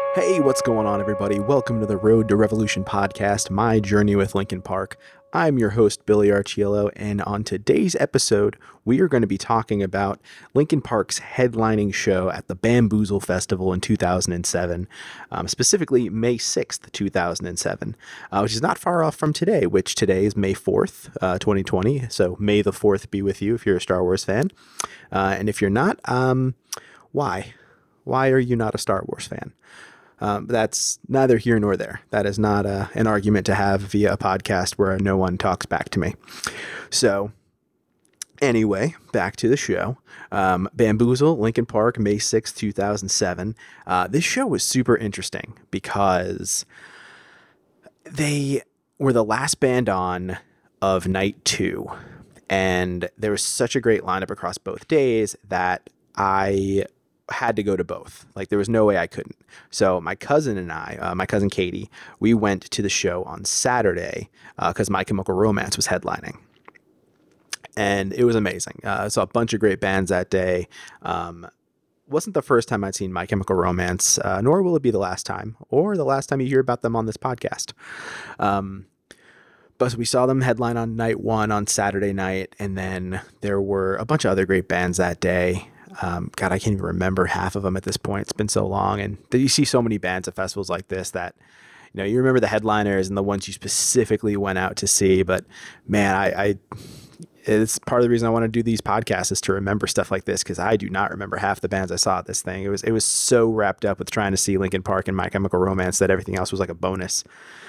Hey, what's going on, everybody? Welcome to the Road to Revolution podcast, my journey with Linkin Park. I'm your host, Billy Arciello, and on today's episode, we are going to be talking about Linkin Park's headlining show at the Bamboozle Festival in 2007, specifically May 6th, 2007, which is not far off from today, which today is May 4th, 2020, so May the 4th be with you if you're a Star Wars fan. And if you're not, why? Why are you not a Star Wars fan? But that's neither here nor there. That is not an argument to have via a podcast where no one talks back to me. So anyway, back to the show. Bamboozle, Linkin Park, May 6th, 2007. This show was super interesting because they were the last band on of night 2. And there was such a great lineup across both days that I had to go to both. Like, there was no way I couldn't. So my cousin and I, my cousin Katie, we went to the show on Saturday because My Chemical Romance was headlining. And it was amazing. I saw a bunch of great bands that day. Wasn't the first time I'd seen My Chemical Romance, nor will it be the last time, or the last time you hear about them on this podcast. But we saw them headline on night 1 on Saturday night, and then there were a bunch of other great bands that day. God, I can't even remember half of them at this point. It's been so long. And you see so many bands at festivals like this that, you know, you remember the headliners and the ones you specifically went out to see. But man, it's part of the reason I want to do these podcasts is to remember stuff like this, because I do not remember half the bands I saw at this thing. It was so wrapped up with trying to see Linkin Park and My Chemical Romance that everything else was like a bonus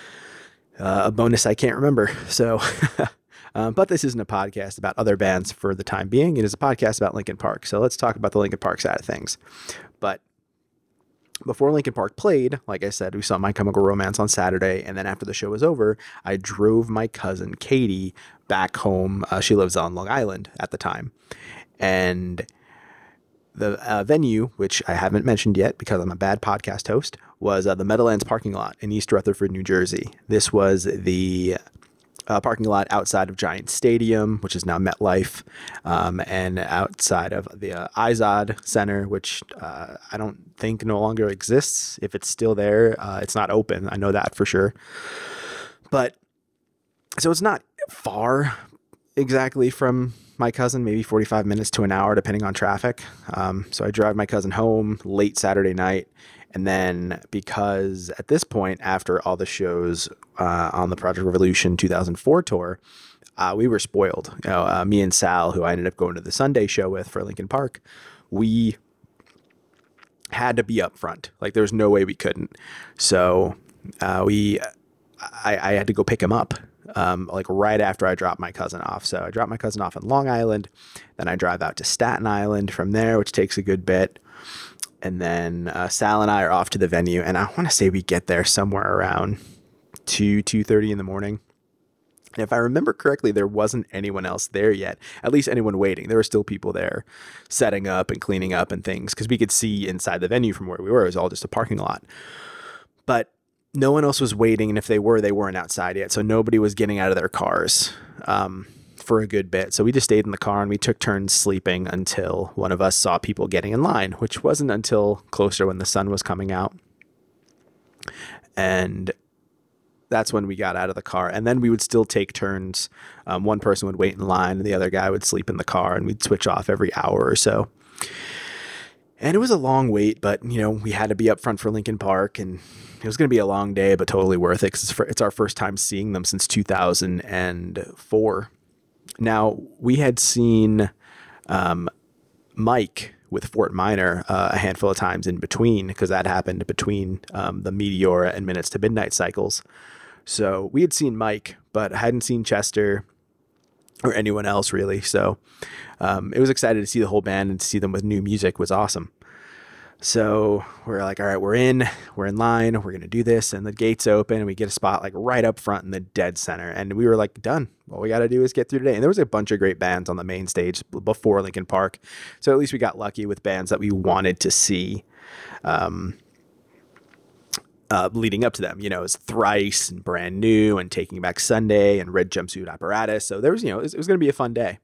I can't remember. So but this isn't a podcast about other bands for the time being. It is a podcast about Linkin Park. So let's talk about the Linkin Park side of things. But before Linkin Park played, like I said, we saw My Chemical Romance on Saturday. And then after the show was over, I drove my cousin Katie back home. She lives on Long Island at the time. And the venue, which I haven't mentioned yet because I'm a bad podcast host, was the Meadowlands parking lot in East Rutherford, New Jersey. This was the parking lot outside of Giant Stadium, which is now MetLife, and outside of the Izod Center, which I don't think no longer exists. If it's still there, it's not open. I know that for sure. But so it's not far exactly from my cousin, maybe 45 minutes to an hour, depending on traffic. So I drive my cousin home late Saturday night. And then because at this point, after all the shows on the Project Revolution 2004 tour, we were spoiled. You know, me and Sal, who I ended up going to the Sunday show with for Linkin Park, we had to be up front. Like, there was no way we couldn't. So I had to go pick him up like right after I dropped my cousin off. So I dropped my cousin off in Long Island. Then I drive out to Staten Island from there, which takes a good bit. And then Sal and I are off to the venue, and I want to say we get there somewhere around 2:30 in the morning. And if I remember correctly, there wasn't anyone else there yet, at least anyone waiting. There were still people there setting up and cleaning up and things, because we could see inside the venue from where we were. It was all just a parking lot. But no one else was waiting, and if they were, they weren't outside yet. So nobody was getting out of their cars for a good bit. So we just stayed in the car and we took turns sleeping until one of us saw people getting in line, which wasn't until closer when the sun was coming out. And that's when we got out of the car. And then we would still take turns. One person would wait in line and the other guy would sleep in the car, and we'd switch off every hour or so. And it was a long wait, but, you know, we had to be up front for Linkin Park, and it was going to be a long day, but totally worth it, because it's our first time seeing them since 2004. Now, we had seen Mike with Fort Minor a handful of times in between, because that happened between the Meteora and Minutes to Midnight cycles. So we had seen Mike, but hadn't seen Chester or anyone else really. So it was excited to see the whole band, and to see them with new music was awesome. So we're like, all right, we're in line, we're going to do this. And the gates open and we get a spot like right up front in the dead center. And we were like, done. All we got to do is get through today. And there was a bunch of great bands on the main stage before Linkin Park. So at least we got lucky with bands that we wanted to see leading up to them. You know, it was Thrice and Brand New and Taking Back Sunday and Red Jumpsuit Apparatus. So there was, you know, it was going to be a fun day.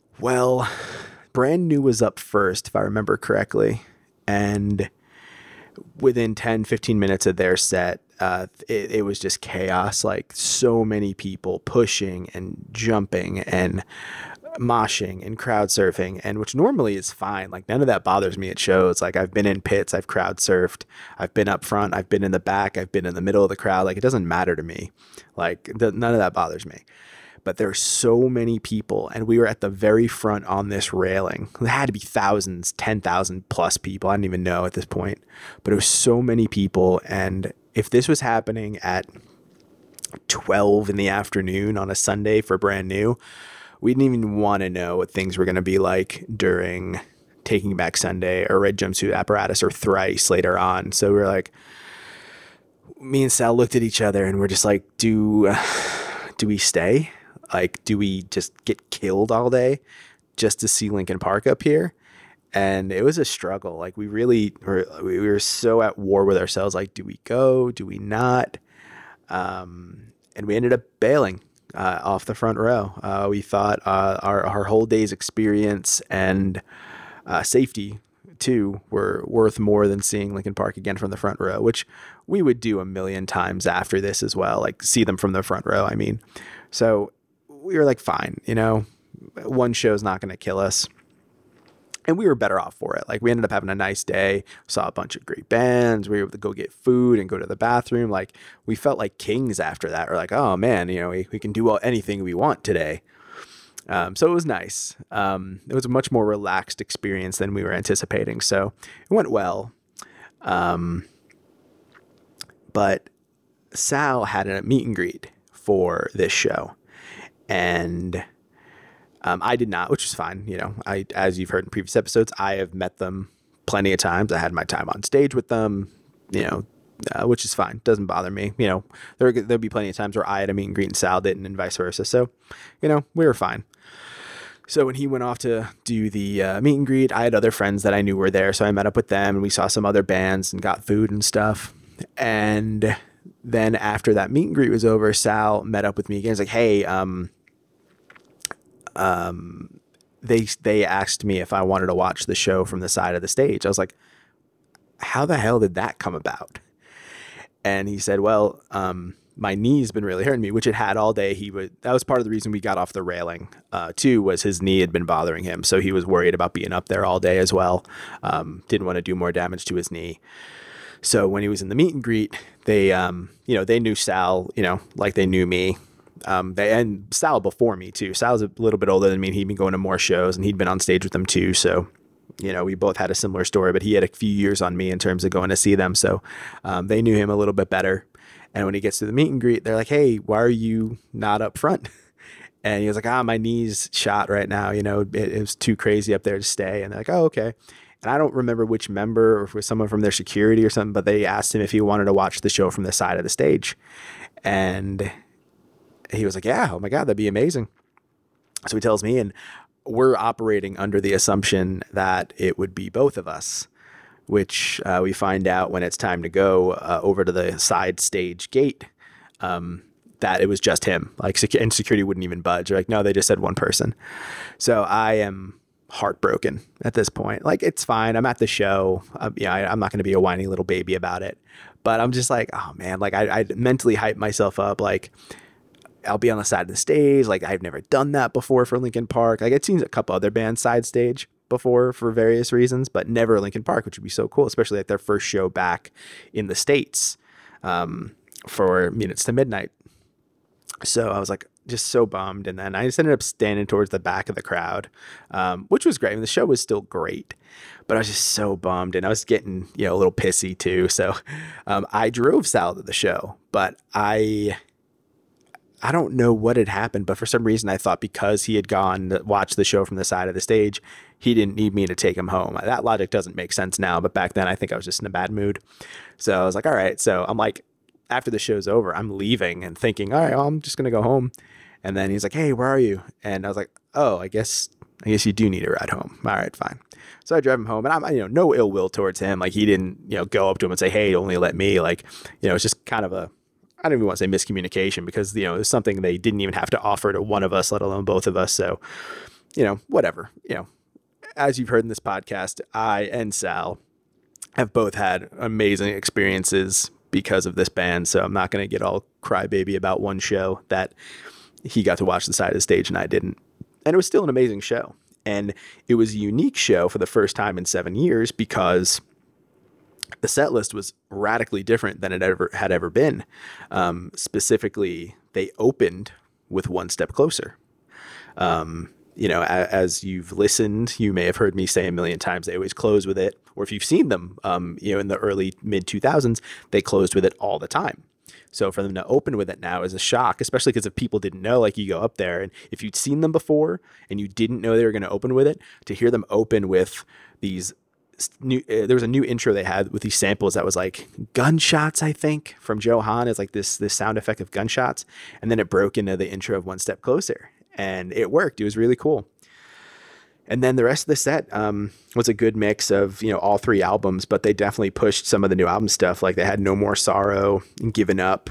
Well, Brand New was up first, if I remember correctly. And within 10, 15 minutes of their set, it was just chaos. Like so many people pushing and jumping and moshing and crowd surfing, and which normally is fine. Like none of that bothers me at shows. Like I've been in pits, I've crowd surfed, I've been up front, I've been in the back, I've been in the middle of the crowd. Like it doesn't matter to me. Like none of that bothers me. But there's so many people, and we were at the very front on this railing. There had to be thousands, 10,000 plus people. I didn't even know at this point, but it was so many people. And if this was happening at 12 in the afternoon on a Sunday for brand new, we didn't even want to know what things were going to be like during Taking Back Sunday or Red Jumpsuit Apparatus or Thrice later on. So we're like, me and Sal looked at each other and we're just like, do we stay? Like, do we just get killed all day just to see Linkin Park up here? And it was a struggle. Like we were so at war with ourselves. Like, do we go? Do we not? And we ended up bailing off the front row. We thought our whole day's experience and safety too were worth more than seeing Linkin Park again from the front row, which we would do a million times after this as well. Like see them from the front row. I mean, so we were like, fine, one show's not going to kill us. And we were better off for it. Like we ended up having a nice day, saw a bunch of great bands. We were able to go get food and go to the bathroom. Like we felt like kings after that. We're like, oh man, we can do anything we want today. So it was nice. It was a much more relaxed experience than we were anticipating. So it went well. But Sal had a meet and greet for this show. And I did not, which is fine. As you've heard in previous episodes, I have met them plenty of times. I had my time on stage with them, which is fine. Doesn't bother me. There'll be plenty of times where I had a meet and greet and Sal didn't and vice versa. So, we were fine. So when he went off to do the meet and greet, I had other friends that I knew were there. So I met up with them and we saw some other bands and got food and stuff. And then after that meet and greet was over, Sal met up with me again. He's like, hey, they asked me if I wanted to watch the show from the side of the stage. I was like, how the hell did that come about? And he said, well, my knee's been really hurting me, which it had all day. That was part of the reason we got off the railing, too, was his knee had been bothering him. So he was worried about being up there all day as well. Didn't want to do more damage to his knee. So when he was in the meet and greet, they knew Sal, like they knew me. And Sal before me too. Sal's a little bit older than me and he'd been going to more shows and he'd been on stage with them too. So, we both had a similar story, but he had a few years on me in terms of going to see them. So, they knew him a little bit better. And when he gets to the meet and greet, they're like, hey, why are you not up front? And he was like, my knee's shot right now. It was too crazy up there to stay. And they're like, oh, okay. And I don't remember which member or if it was someone from their security or something, but they asked him if he wanted to watch the show from the side of the stage. And he was like, yeah, oh my God, that'd be amazing. So he tells me, and we're operating under the assumption that it would be both of us, which we find out when it's time to go over to the side stage gate, that it was just him. Like, and security wouldn't even budge. They're like, no, they just said one person. So I am heartbroken at this point. Like, it's fine. I'm at the show. I'm not going to be a whiny little baby about it. But I'm just like, oh man, like I mentally hype myself up. Like, I'll be on the side of the stage. Like, I've never done that before for Linkin Park. Like, I'd seen a couple other bands side stage before for various reasons, but never Linkin Park, which would be so cool, especially at their first show back in the States for Minutes to Midnight. So I was like, just so bummed. And then I just ended up standing towards the back of the crowd, which was great. I mean, the show was still great, but I was just so bummed and I was getting, a little pissy too. So I drove Sal to the show, but I don't know what had happened, but for some reason I thought because he had gone to watch the show from the side of the stage, he didn't need me to take him home. That logic doesn't make sense now, but back then I think I was just in a bad mood. So I was like, all right. So I'm like, after the show's over, I'm leaving and thinking, all right, well, I'm just going to go home. And then he's like, hey, where are you? And I was like, oh, I guess you do need a ride home. All right, fine. So I drive him home and I'm, no ill will towards him. Like, he didn't, go up to him and say, hey, only let me, like, it's just kind of I don't even want to say miscommunication because, it's something they didn't even have to offer to one of us, let alone both of us. So, whatever, as you've heard in this podcast, I and Sal have both had amazing experiences because of this band. So I'm not going to get all crybaby about one show that he got to watch the side of the stage and I didn't. And it was still an amazing show. And it was a unique show for the first time in 7 years because the set list was radically different than it had ever been. Specifically, they opened with One Step Closer. As you've listened, you may have heard me say a million times, they always close with it. Or if you've seen them, in the early mid 2000s, they closed with it all the time. So for them to open with it now is a shock, especially because if people didn't know, like you go up there and if you'd seen them before and you didn't know they were going to open with it, to hear them open with these there was a new intro they had with these samples that was like gunshots, I think, from Joe Hahn is like this sound effect of gunshots. And then it broke into the intro of One Step Closer and it worked. It was really cool. And then the rest of the set was a good mix of, all three albums, but they definitely pushed some of the new album stuff. Like they had No More Sorrow and Given Up.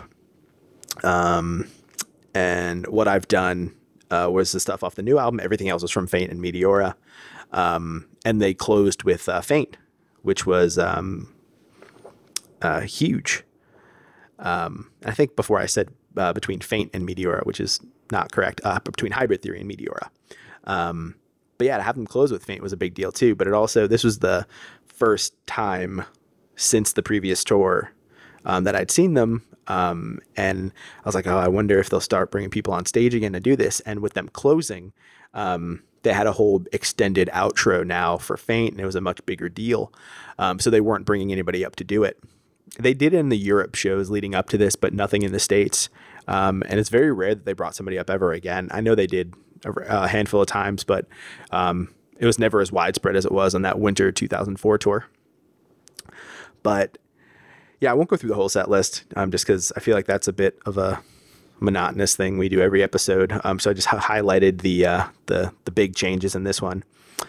And What I've Done was the stuff off the new album. Everything else was from Faint and Meteora. And they closed with Faint, which was huge. I think before I said between Faint and Meteora, which is not correct, between Hybrid Theory and Meteora. But yeah, to have them close with Faint was a big deal too. But this was the first time since the previous tour that I'd seen them. And I was like, I wonder if they'll start bringing people on stage again to do this. And with them closing, they had a whole extended outro now for Faint, and it was a much bigger deal. So they weren't bringing anybody up to do it. They did in the Europe shows leading up to this, but nothing in the States. And it's very rare that they brought somebody up ever again. I know they did a handful of times, but it was never as widespread as it was on that winter 2004 tour. But yeah, I won't go through the whole set list just because I feel like that's a bit of a monotonous thing we do every episode. So I just highlighted the big changes in this one.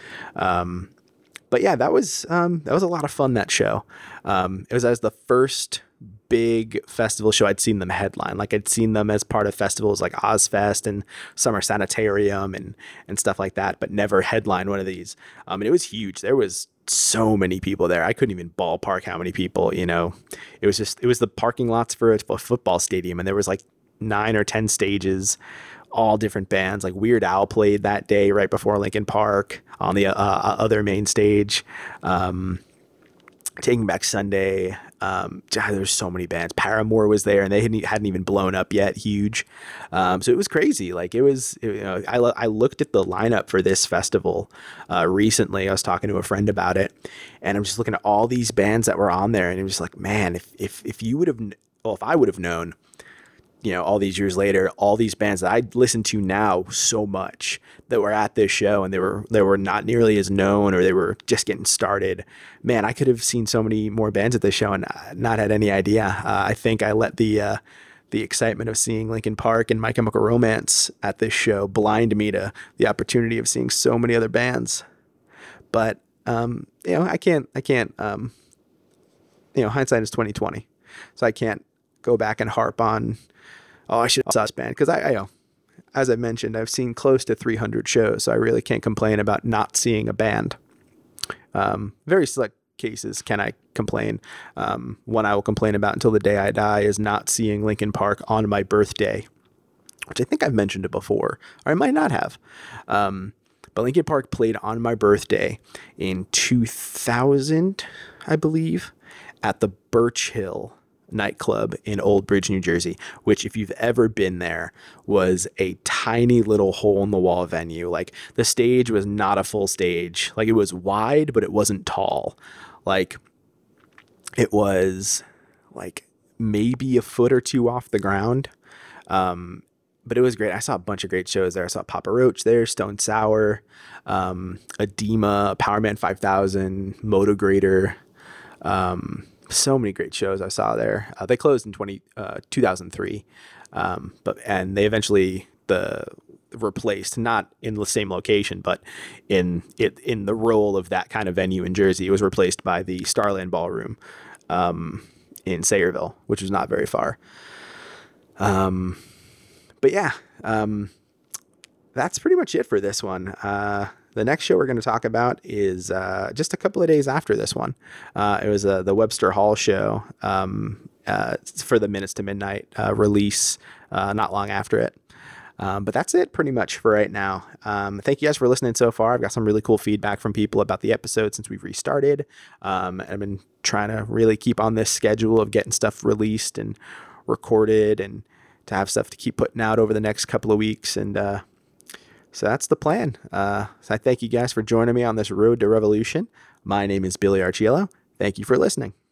But yeah, that was a lot of fun, that show. It was as the first big festival show I'd seen them headline. Like I'd seen them as part of festivals like Ozfest and Summer Sanitarium and stuff like that, but never headlined one of these. And it was huge. There was so many people there. I couldn't even ballpark how many people, it was the parking lots for a football stadium. And there was like 9 or 10 stages, all different bands. Like Weird Al played that day right before Linkin Park on the other main stage. Taking Back Sunday. There's so many bands. Paramore was there, and they hadn't even blown up yet. Huge. So it was crazy. Like I looked at the lineup for this festival recently. I was talking to a friend about it, and I'm just looking at all these bands that were on there, and it was like, man, if I would have known, all these years later, all these bands that I listen to now so much that were at this show and they were not nearly as known, or they were just getting started. Man, I could have seen so many more bands at this show and not had any idea. I think I let the excitement of seeing Linkin Park and My Chemical Romance at this show blind me to the opportunity of seeing so many other bands. But I can't. Hindsight is 20/20, so I can't go back and harp on, I should have saw this band, because I as I mentioned, I've seen close to 300 shows, so I really can't complain about not seeing a band. Very select cases can I complain. One I will complain about until the day I die is not seeing Linkin Park on my birthday, which I think I've mentioned it before, or I might not have. But Linkin Park played on my birthday in 2000, I believe, at the Birch Hill nightclub in Old Bridge, New Jersey, which, if you've ever been there, was a tiny little hole in the wall venue. Like the stage was not a full stage. Like it was wide, but it wasn't tall. Like it was like maybe a foot or two off the ground. But it was great. I saw a bunch of great shows there. I saw Papa Roach there, Stone Sour, Edema, Powerman 5000, Motograter. So many great shows I saw there. They closed in 2003, and they eventually replaced, not in the same location, but in the role of that kind of venue in Jersey. It was replaced by the Starland Ballroom in Sayreville, which was not very far. But yeah, that's pretty much it for this one. The next show we're going to talk about is just a couple of days after this one. It was the Webster Hall show for the Minutes to Midnight release not long after it. But that's it pretty much for right now. Thank you guys for listening so far. I've got some really cool feedback from people about the episode since we've restarted. I've been trying to really keep on this schedule of getting stuff released and recorded and to have stuff to keep putting out over the next couple of weeks. And so that's the plan. So I thank you guys for joining me on this road to revolution. My name is Billy Archiello. Thank you for listening.